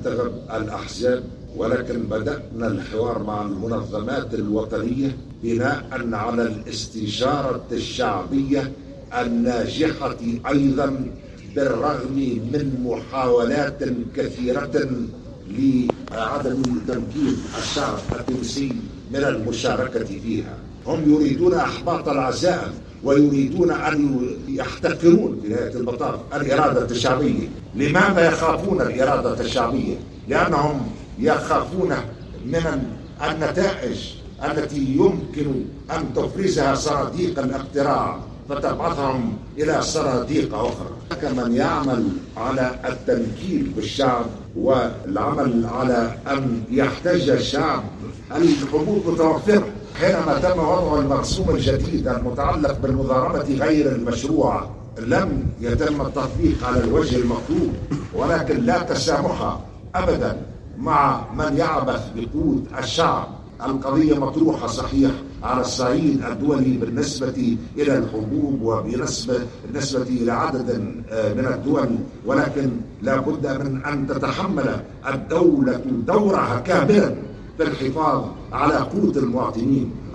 ننتخب الأحزاب، ولكن بدأنا الحوار مع المنظمات الوطنية بناء على الاستشارة الشعبية الناجحة أيضا، بالرغم من محاولات كثيرة لعدم تمكين الشعب التونسي من المشاركة فيها. هم يريدون إحباط العزائم ويريدون أن يحتقرون في نهاية المطاف الإرادة الشعبية. لماذا يخافون الإرادة الشعبية؟ لأنهم يخافون من النتائج التي يمكن أن تفرزها صناديق الاقتراع فتبعثهم إلى صناديق أخرى. كمن يعمل على التنكيل بالشعب والعمل على أن يحتاج الشعب الحقوق متوفرة. حينما تم وضع المرسوم الجديد المتعلق بالمضاربة غير المشروعة لم يتم التطبيق على الوجه المطلوب، ولكن لا تسامح أبدا مع من يعبث بقوت الشعب. القضية مطروحة صحيح على الصعيد الدولي بالنسبة إلى الحبوب وبالنسبة إلى عدد من الدول، ولكن لا بد من أن تتحمل الدولة دورها كاملا في الحفاظ على قوت المواطنين.